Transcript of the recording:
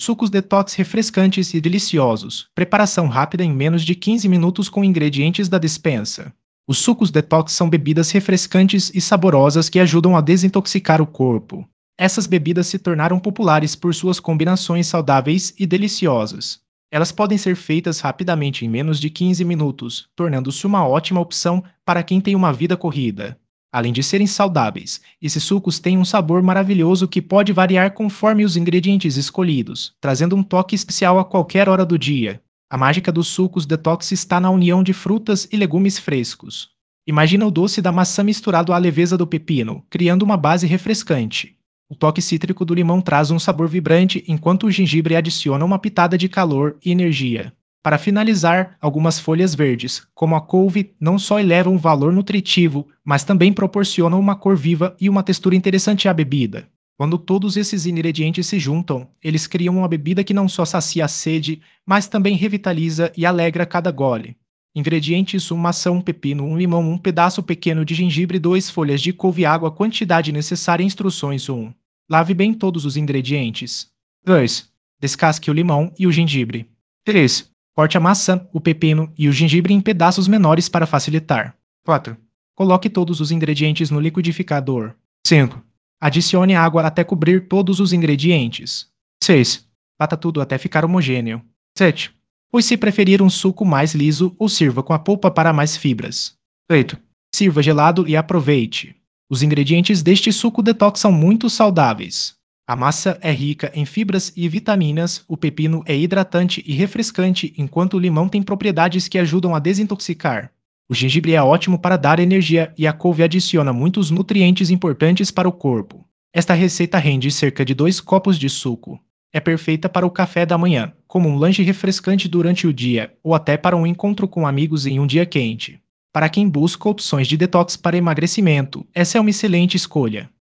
Sucos detox refrescantes e deliciosos. Preparação rápida em menos de 15 minutos com ingredientes da despensa. Os sucos detox são bebidas refrescantes e saborosas que ajudam a desintoxicar o corpo. Essas bebidas se tornaram populares por suas combinações saudáveis e deliciosas. Elas podem ser feitas rapidamente em menos de 15 minutos, tornando-se uma ótima opção para quem tem uma vida corrida. Além de serem saudáveis, esses sucos têm um sabor maravilhoso que pode variar conforme os ingredientes escolhidos, trazendo um toque especial a qualquer hora do dia. A mágica dos sucos detox está na união de frutas e legumes frescos. Imagina o doce da maçã misturado à leveza do pepino, criando uma base refrescante. O toque cítrico do limão traz um sabor vibrante, enquanto o gengibre adiciona uma pitada de calor e energia. Para finalizar, algumas folhas verdes, como a couve, não só elevam um valor nutritivo, mas também proporcionam uma cor viva e uma textura interessante à bebida. Quando todos esses ingredientes se juntam, eles criam uma bebida que não só sacia a sede, mas também revitaliza e alegra cada gole. Ingredientes: uma maçã, um pepino, um limão, um pedaço pequeno de gengibre, 2 folhas de couve, água, quantidade necessária, instruções 1. Lave bem todos os ingredientes. 2. Descasque o limão e o gengibre. 3. Corte a maçã, o pepino e o gengibre em pedaços menores para facilitar. 4. Coloque todos os ingredientes no liquidificador. 5. Adicione água até cobrir todos os ingredientes. 6. Bata tudo até ficar homogêneo. 7. Pois se preferir um suco mais liso ou sirva com a polpa para mais fibras. 8. Sirva gelado e aproveite. Os ingredientes deste suco detox são muito saudáveis. A massa é rica em fibras e vitaminas, o pepino é hidratante e refrescante, enquanto o limão tem propriedades que ajudam a desintoxicar. O gengibre é ótimo para dar energia e a couve adiciona muitos nutrientes importantes para o corpo. Esta receita rende cerca de 2 copos de suco. É perfeita para o café da manhã, como um lanche refrescante durante o dia, ou até para um encontro com amigos em um dia quente. Para quem busca opções de detox para emagrecimento, essa é uma excelente escolha.